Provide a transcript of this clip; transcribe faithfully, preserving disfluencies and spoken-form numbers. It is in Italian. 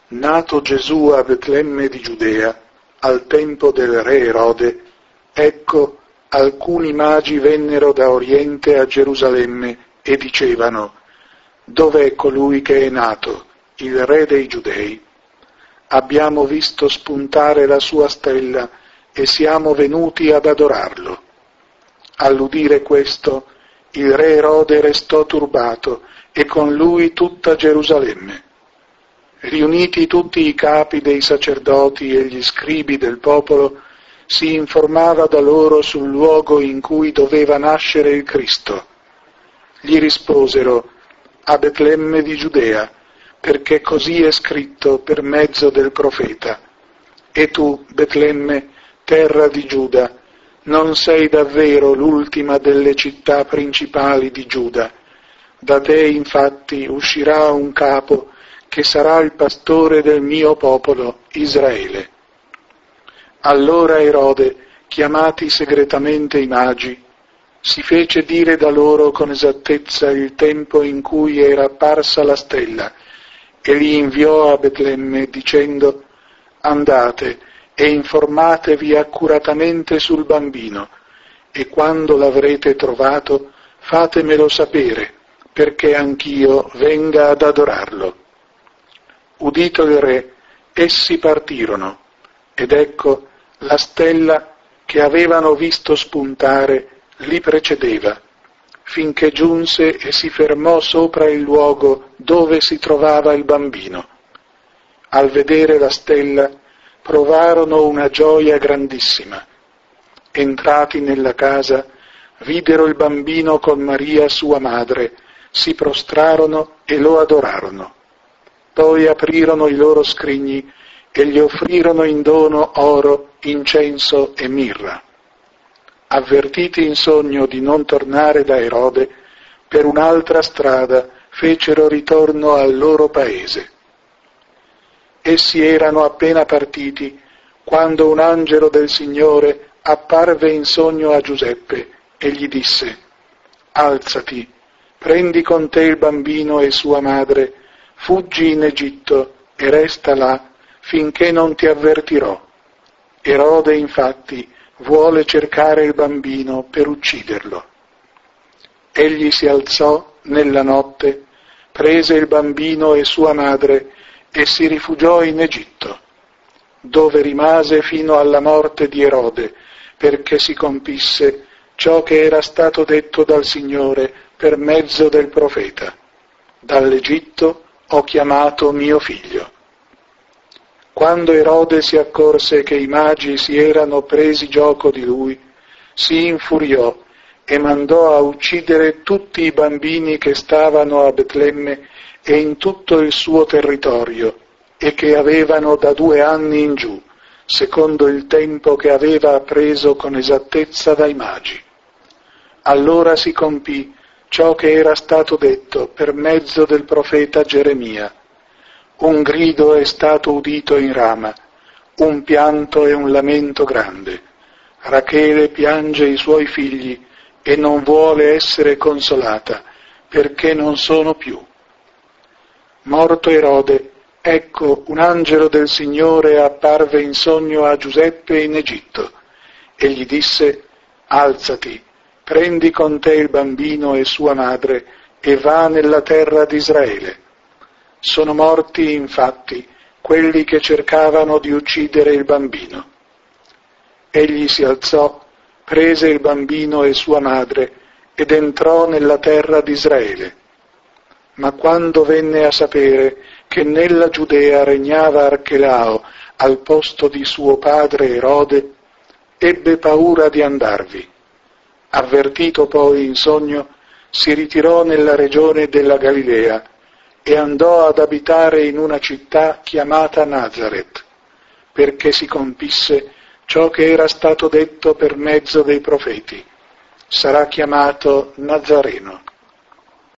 Nato Gesù a Betlemme di Giudea, al tempo del re Erode, ecco, alcuni magi vennero da Oriente a Gerusalemme e dicevano: «Dov'è colui che è nato, il re dei Giudei? Abbiamo visto spuntare la sua stella e siamo venuti ad adorarlo». All'udire questo, il re Erode restò turbato e con lui tutta Gerusalemme. Riuniti tutti i capi dei sacerdoti e gli scribi del popolo, si informava da loro sul luogo in cui doveva nascere il Cristo. Gli risposero: «A Betlemme di Giudea, perché così è scritto per mezzo del profeta. E tu, Betlemme, terra di Giuda, non sei davvero l'ultima delle città principali di Giuda. Da te infatti uscirà un capo che sarà il pastore del mio popolo, Israele». Allora Erode, chiamati segretamente i magi, si fece dire da loro con esattezza il tempo in cui era apparsa la stella e li inviò a Betlemme dicendo: «Andate e informatevi accuratamente sul bambino, e quando l'avrete trovato fatemelo sapere, perché anch'io venga ad adorarlo». Udito il re, essi partirono, ed ecco, la stella che avevano visto spuntare li precedeva, finché giunse e si fermò sopra il luogo dove si trovava il bambino. Al vedere la stella, provarono una gioia grandissima. Entrati nella casa, videro il bambino con Maria sua madre, si prostrarono e lo adorarono. Poi aprirono i loro scrigni e gli offrirono in dono oro, incenso e mirra. Avvertiti in sogno di non tornare da Erode, per un'altra strada fecero ritorno al loro paese. Essi erano appena partiti quando un angelo del Signore apparve in sogno a Giuseppe e gli disse: «Alzati, prendi con te il bambino e sua madre, fuggi in Egitto e resta là finché non ti avvertirò». Erode infatti vuole cercare il bambino per ucciderlo. Egli si alzò nella notte, prese il bambino e sua madre e si rifugiò in Egitto, dove rimase fino alla morte di Erode, perché si compisse ciò che era stato detto dal Signore per mezzo del profeta: «Dall'Egitto ho chiamato mio figlio». Quando Erode si accorse che i magi si erano presi gioco di lui, si infuriò e mandò a uccidere tutti i bambini che stavano a Betlemme e in tutto il suo territorio, e che avevano da due anni in giù, secondo il tempo che aveva appreso con esattezza dai magi. Allora si compì ciò che era stato detto per mezzo del profeta Geremia: «Un grido è stato udito in Rama, un pianto e un lamento grande. Rachele piange i suoi figli e non vuole essere consolata, perché non sono più». Morto Erode, ecco, un angelo del Signore apparve in sogno a Giuseppe in Egitto e gli disse: «Alzati, prendi con te il bambino e sua madre e va nella terra di Israele. Sono morti, infatti, quelli che cercavano di uccidere il bambino». Egli si alzò, prese il bambino e sua madre ed entrò nella terra di Israele. Ma quando venne a sapere che nella Giudea regnava Archelao al posto di suo padre Erode, ebbe paura di andarvi. Avvertito poi in sogno, si ritirò nella regione della Galilea e andò ad abitare in una città chiamata Nazaret, perché si compisse ciò che era stato detto per mezzo dei profeti: sarà chiamato Nazareno.